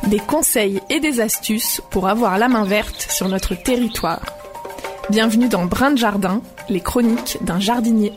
Des conseils et des astuces pour avoir la main verte sur notre territoire. Bienvenue dans Brin de Jardin, les chroniques d'un jardinier.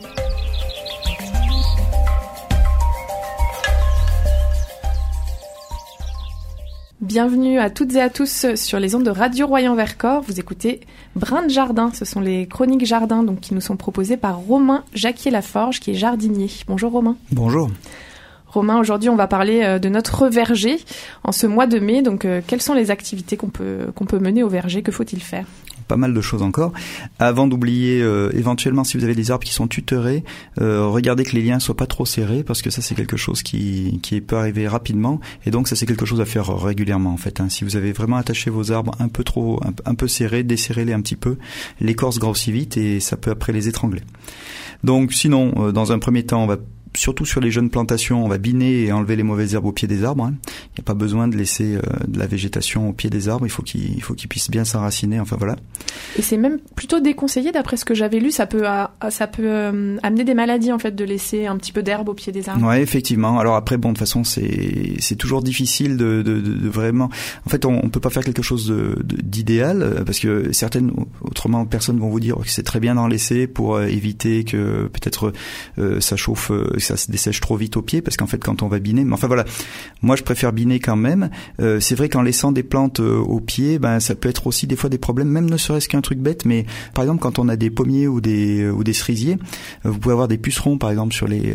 Bienvenue à toutes et à tous sur les ondes de Radio Royan-Vercors. Vous écoutez Brin de Jardin, ce sont les chroniques jardin donc, qui nous sont proposées par Romain Jacquier-Laforge qui est jardinier. Bonjour Romain. Bonjour. Romain, aujourd'hui on va parler de notre verger en ce mois de mai. Donc quelles sont les activités qu'on peut mener au verger? Que faut-il faire? Pas mal de choses encore. Avant d'oublier, éventuellement, si vous avez des arbres qui sont tutorés, regardez que les liens soient pas trop serrés, parce que ça c'est quelque chose qui peut arriver rapidement, et donc ça c'est quelque chose à faire régulièrement en fait. Si vous avez vraiment attaché vos arbres un peu serrés, desserrez-les un petit peu. L'écorce grossit vite et ça peut après les étrangler. Donc sinon, dans un premier temps, on va surtout sur les jeunes plantations, on va biner et enlever les mauvaises herbes au pied des arbres. Il n'y a pas besoin de laisser de la végétation au pied des arbres. Il faut qu'ils puissent bien s'enraciner. Enfin voilà. Et c'est même plutôt déconseillé, d'après ce que j'avais lu. Ça peut amener des maladies en fait de laisser un petit peu d'herbe au pied des arbres. Ouais, effectivement. Alors après, bon, de toute façon, c'est toujours difficile de vraiment. En fait, on peut pas faire quelque chose d'idéal, parce que autrement, personnes vont vous dire que c'est très bien d'en laisser pour éviter que peut-être ça chauffe. Ça se dessèche trop vite au pied, parce qu'en fait quand on va biner, mais enfin voilà, moi je préfère biner quand même. C'est vrai qu'en laissant des plantes au pied, ça peut être aussi des fois des problèmes, même ne serait-ce qu'un truc bête, mais par exemple quand on a des pommiers ou des cerisiers, vous pouvez avoir des pucerons par exemple sur les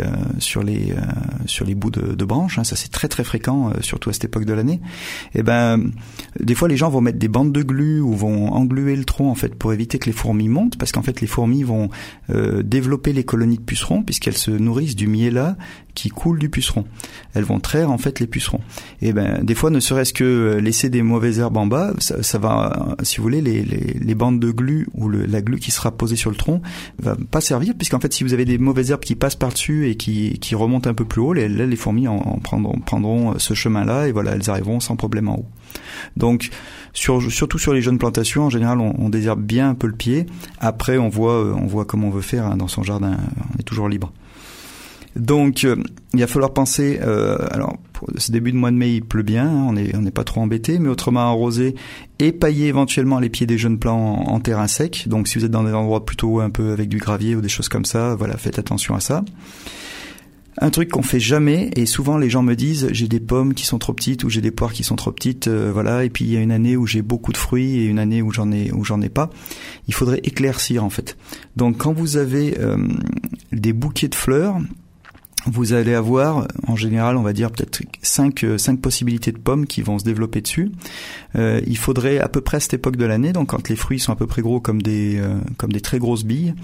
bouts de branches, ça c'est très très fréquent, surtout à cette époque de l'année. Et des fois les gens vont mettre des bandes de glu ou vont engluer le tronc en fait pour éviter que les fourmis montent, parce qu'en fait les fourmis vont développer les colonies de pucerons puisqu'elles se nourrissent du miella qui coule du puceron. Elles vont traire en fait les pucerons. Et des fois, ne serait-ce que laisser des mauvaises herbes en bas, ça va, si vous voulez, les bandes de glu ou la glu qui sera posée sur le tronc va pas servir, puisqu'en fait, si vous avez des mauvaises herbes qui passent par-dessus et qui remontent un peu plus haut, les fourmis prendront ce chemin-là et voilà, elles arriveront sans problème en haut. Donc, surtout sur les jeunes plantations, en général, on désherbe bien un peu le pied. Après, on voit comment on veut faire dans son jardin. On est toujours libre. Donc, il va falloir penser. Alors, pour ce début de mois de mai, il pleut bien. On n'est pas trop embêté, mais autrement arroser et pailler éventuellement les pieds des jeunes plants en terrain sec. Donc, si vous êtes dans des endroits plutôt un peu avec du gravier ou des choses comme ça, voilà, faites attention à ça. Un truc qu'on fait jamais, et souvent les gens me disent j'ai des pommes qui sont trop petites ou j'ai des poires qui sont trop petites, voilà, et puis il y a une année où j'ai beaucoup de fruits et une année où j'en ai pas. Il faudrait éclaircir en fait. Donc quand vous avez des bouquets de fleurs, vous allez avoir, en général, on va dire peut-être 5 possibilités de pommes qui vont se développer dessus. Il faudrait à peu près à cette époque de l'année, donc quand les fruits sont à peu près gros comme des très grosses billes,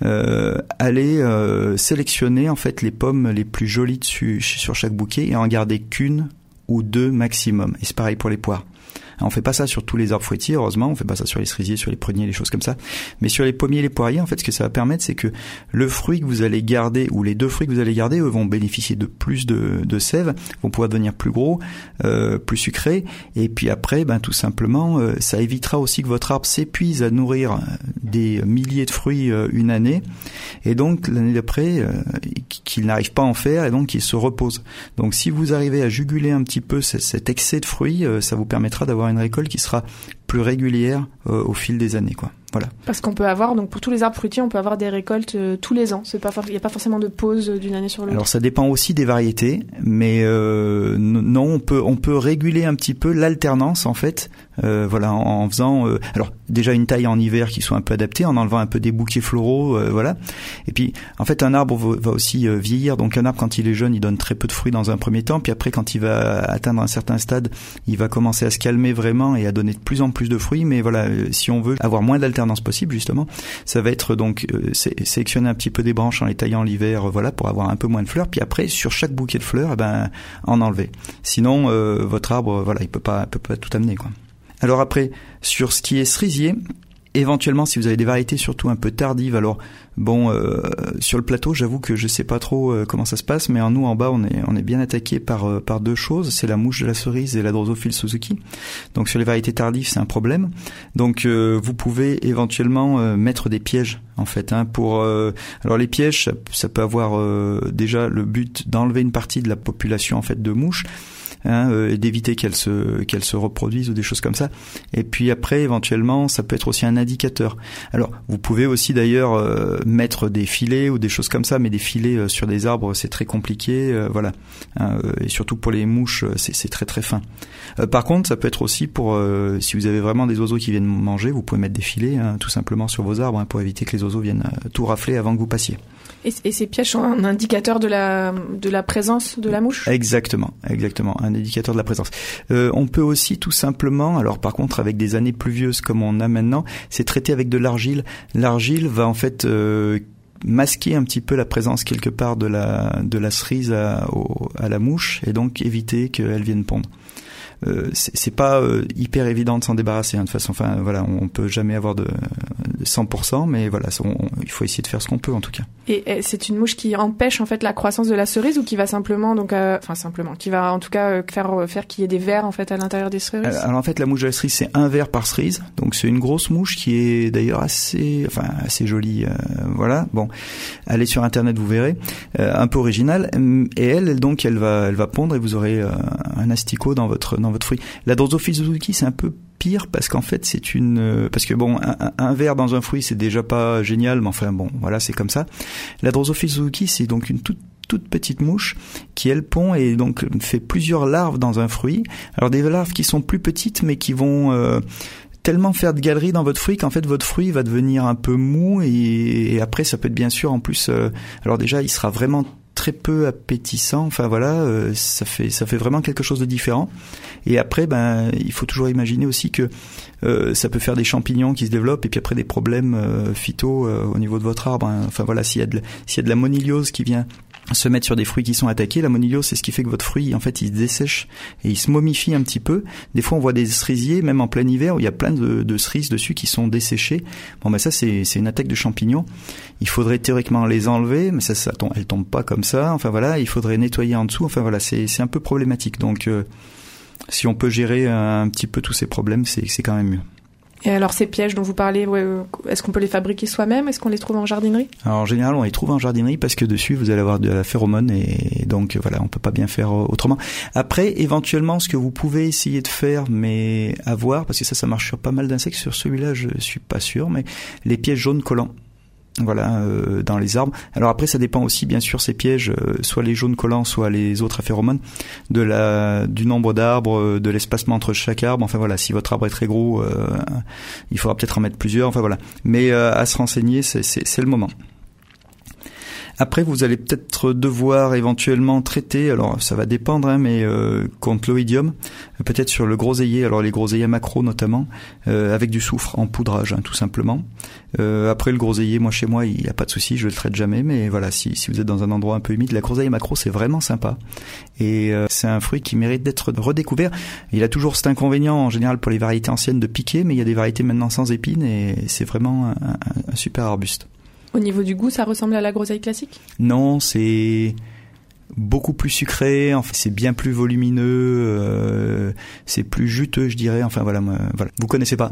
aller sélectionner en fait les pommes les plus jolies dessus sur chaque bouquet et en garder qu'une ou deux maximum. Et c'est pareil pour les poires. On fait pas ça sur tous les arbres fruitiers, heureusement, on fait pas ça sur les cerisiers, sur les pruniers, les choses comme ça. Mais sur les pommiers et les poiriers, en fait, ce que ça va permettre, c'est que le fruit que vous allez garder, ou les deux fruits que vous allez garder, eux vont bénéficier de plus de sève, vont pouvoir devenir plus gros, plus sucrés. Et puis après, tout simplement, ça évitera aussi que votre arbre s'épuise à nourrir des milliers de fruits une année. Et donc, l'année d'après, qu'il n'arrive pas à en faire, et donc qu'il se repose. Donc, si vous arrivez à juguler un petit peu cet excès de fruits, ça vous permettra d'avoir une récolte qui sera plus régulière au fil des années, quoi. Voilà. Parce qu'on peut avoir, donc pour tous les arbres fruitiers, on peut avoir des récoltes tous les ans. Il n'y a pas forcément de pause d'une année sur l'autre. Alors ça dépend aussi des variétés, mais non, on peut réguler un petit peu l'alternance en fait. Voilà, en faisant alors déjà une taille en hiver qui soit un peu adaptée, en enlevant un peu des bouquets floraux, voilà. Et puis en fait un arbre va aussi vieillir. Donc un arbre quand il est jeune, il donne très peu de fruits dans un premier temps, puis après quand il va atteindre un certain stade, il va commencer à se calmer vraiment et à donner de plus en plus de fruits. Mais voilà, si on veut avoir moins d'alternance possible justement, ça va être donc sélectionner un petit peu des branches en les taillant l'hiver, voilà, pour avoir un peu moins de fleurs, puis après sur chaque bouquet de fleurs en enlever. Sinon votre arbre, voilà, il peut pas tout amener, quoi. Alors après, sur ce qui est cerisier, éventuellement si vous avez des variétés surtout un peu tardives, alors bon, sur le plateau, j'avoue que je sais pas trop comment ça se passe, mais nous en bas on est bien attaqué par deux choses, c'est la mouche de la cerise et la Drosophile Suzuki. Donc sur les variétés tardives, c'est un problème. Donc vous pouvez éventuellement mettre des pièges en fait, pour alors les pièges, ça peut avoir déjà le but d'enlever une partie de la population en fait de mouches. d'éviter qu'elles se reproduisent ou des choses comme ça. Et puis après, éventuellement, ça peut être aussi un indicateur. Alors, vous pouvez aussi d'ailleurs mettre des filets ou des choses comme ça, mais des filets sur des arbres, c'est très compliqué, voilà. Et surtout pour les mouches, c'est très très fin. Par contre, ça peut être aussi pour si vous avez vraiment des oiseaux qui viennent manger, vous pouvez mettre des filets tout simplement sur vos arbres pour éviter que les oiseaux viennent tout rafler avant que vous passiez. Et ces pièges sont un indicateur de la présence de la mouche ? Exactement, un indicateur de la présence. On peut aussi tout simplement, alors par contre avec des années pluvieuses comme on a maintenant, c'est traiter avec de l'argile. L'argile va en fait masquer un petit peu la présence quelque part de la cerise à la mouche et donc éviter qu'elle vienne pondre. C'est pas hyper évident de s'en débarrasser de toute façon. Enfin voilà, on peut jamais avoir de 100%, mais voilà, il faut essayer de faire ce qu'on peut en tout cas. Et c'est une mouche qui empêche en fait la croissance de la cerise ou qui va simplement qui va en tout cas faire qu'il y ait des vers en fait à l'intérieur des cerises. Alors en fait la mouche de la cerise c'est un ver par cerise, donc c'est une grosse mouche qui est d'ailleurs assez jolie. Voilà, bon, allez sur internet vous verrez, un peu originale. Et elle va pondre et vous aurez un asticot dans votre fruit. La Drosophile Suzuki c'est un peu pire parce qu'en fait parce que bon un ver dans un fruit c'est déjà pas génial, mais enfin bon voilà c'est comme ça. La Drosophile Suzuki c'est donc une toute petite mouche qui elle pond et donc fait plusieurs larves dans un fruit. Alors des larves qui sont plus petites mais qui vont tellement faire de galeries dans votre fruit qu'en fait votre fruit va devenir un peu mou et après ça peut être bien sûr en plus alors déjà il sera vraiment très peu appétissant, enfin voilà, ça fait vraiment quelque chose de différent. Et après, il faut toujours imaginer aussi que ça peut faire des champignons qui se développent et puis après des problèmes phyto au niveau de votre arbre. Enfin voilà, s'il y a de la moniliose qui vient se mettre sur des fruits qui sont attaqués, la moniliose c'est ce qui fait que votre fruit en fait il se dessèche et il se momifie un petit peu. Des fois on voit des cerisiers même en plein hiver où il y a plein de cerises dessus qui sont desséchées. Bon ça c'est une attaque de champignons. Il faudrait théoriquement les enlever, mais elles tombent pas comme ça. Enfin voilà, il faudrait nettoyer en dessous. Enfin voilà, c'est un peu problématique. Donc si on peut gérer un petit peu tous ces problèmes, c'est quand même mieux. Et alors ces pièges dont vous parlez, est-ce qu'on peut les fabriquer soi-même ? Est-ce qu'on les trouve en jardinerie ? Alors en général, on les trouve en jardinerie parce que dessus, vous allez avoir de la phéromone et donc voilà, on peut pas bien faire autrement. Après, éventuellement, ce que vous pouvez essayer de faire, mais à voir, parce que ça marche sur pas mal d'insectes, sur celui-là, je suis pas sûr, mais les pièges jaunes collants. Voilà, dans les arbres. Alors après, ça dépend aussi, bien sûr, ces pièges, soit les jaunes collants, soit les autres à phéromones, du nombre d'arbres, de l'espacement entre chaque arbre. Enfin voilà, si votre arbre est très gros, il faudra peut-être en mettre plusieurs. Enfin voilà. Mais à se renseigner, c'est le moment. Après, vous allez peut-être devoir éventuellement traiter, alors ça va dépendre, mais contre l'oïdium, peut-être sur le groseillier, alors les groseilliers macro notamment, avec du soufre en poudrage, tout simplement. Après le groseillier, chez moi, il n'y a pas de souci, je le traite jamais, mais voilà, si vous êtes dans un endroit un peu humide, la groseille macro, c'est vraiment sympa. Et c'est un fruit qui mérite d'être redécouvert. Il a toujours cet inconvénient, en général, pour les variétés anciennes de piquer, mais il y a des variétés maintenant sans épines, et c'est vraiment un super arbuste. Au niveau du goût, ça ressemble à la groseille classique ? Non, c'est beaucoup plus sucré, enfin c'est bien plus volumineux, c'est plus juteux, je dirais. Enfin voilà. Vous connaissez pas ?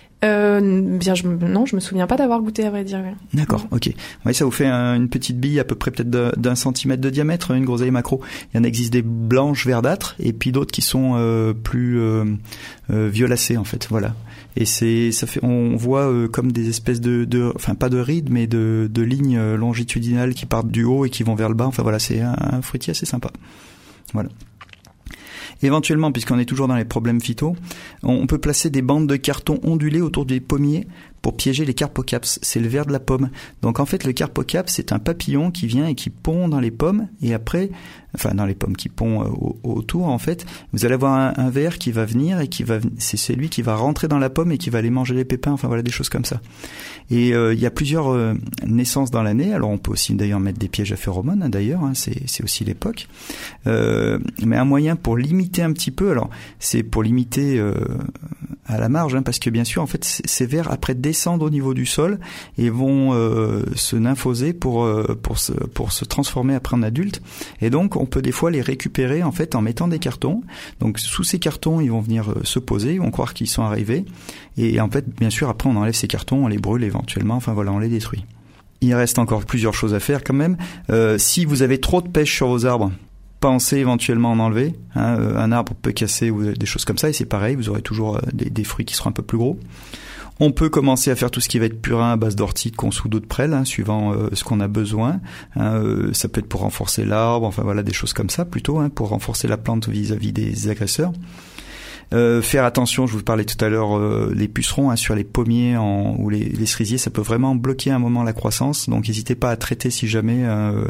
Non, je me souviens pas d'avoir goûté, à vrai dire. D'accord, ok. Ouais, ça vous fait une petite bille à peu près peut-être d'1 centimètre de diamètre, une groseille macro. Il y en existe des blanches verdâtres et puis d'autres qui sont plus violacées en fait. Voilà. Et on voit comme des espèces enfin pas de rides, mais de lignes longitudinales qui partent du haut et qui vont vers le bas. Enfin voilà, c'est un fruitier assez sympa. Voilà. Éventuellement, puisqu'on est toujours dans les problèmes phyto, on peut placer des bandes de carton ondulées autour des pommiers pour piéger les carpocaps. C'est le ver de la pomme. Donc en fait, le carpocap, c'est un papillon qui vient et qui pond dans les pommes. Et après, enfin dans les pommes qui pond autour, en fait, vous allez avoir un ver qui va venir et c'est celui qui va rentrer dans la pomme et qui va aller manger les pépins. Enfin voilà, des choses comme ça. Et il y a plusieurs naissances dans l'année. Alors on peut aussi d'ailleurs mettre des pièges à phéromones. D'ailleurs, c'est aussi l'époque. Mais un moyen pour limiter un petit peu. Alors c'est pour limiter à la marge, parce que bien sûr, en fait, ces vers après descendent au niveau du sol et vont se nymphoser pour se transformer après en adulte. Et donc, on peut des fois les récupérer en fait en mettant des cartons. Donc, sous ces cartons, ils vont venir se poser, ils vont croire qu'ils sont arrivés. Et en fait, bien sûr, après, on enlève ces cartons, on les brûle éventuellement. Enfin voilà, on les détruit. Il reste encore plusieurs choses à faire quand même. Si vous avez trop de pêche sur vos arbres, pensez éventuellement en enlever. Un arbre peut casser ou des choses comme ça, et c'est pareil, vous aurez toujours des fruits qui seront un peu plus gros. On peut commencer à faire tout ce qui va être purin à base d'ortie, de consou, d'eau de prêle, suivant ce qu'on a besoin. Ça peut être pour renforcer l'arbre, enfin voilà, des choses comme ça plutôt, pour renforcer la plante vis-à-vis des agresseurs. Faire attention, je vous parlais tout à l'heure, les pucerons sur les pommiers ou les cerisiers, ça peut vraiment bloquer un moment la croissance. Donc n'hésitez pas à traiter si jamais.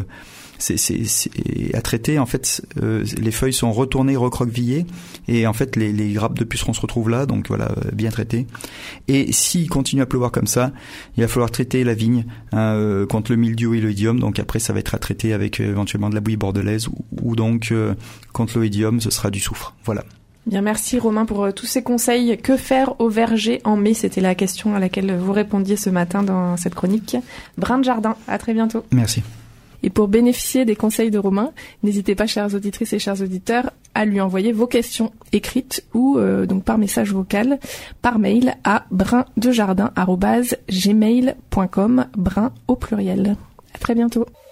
À traiter, en fait, les feuilles sont retournées, recroquevillées, et en fait les grappes de pucerons se retrouvent là, donc voilà, bien traitées. Et s'il continue à pleuvoir comme ça, il va falloir traiter la vigne contre le mildiou et l'oïdium. Donc après, ça va être à traiter avec éventuellement de la bouillie bordelaise ou donc contre l'oïdium, ce sera du soufre. Voilà. Bien, merci Romain pour tous ces conseils. Que faire au verger en mai? C'était la question à laquelle vous répondiez ce matin dans cette chronique. Brin de jardin, à très bientôt. Merci. Et pour bénéficier des conseils de Romain, n'hésitez pas, chères auditrices et chers auditeurs, à lui envoyer vos questions écrites ou donc par message vocal, par mail à brindejardin@gmail.com, brin au pluriel. À très bientôt.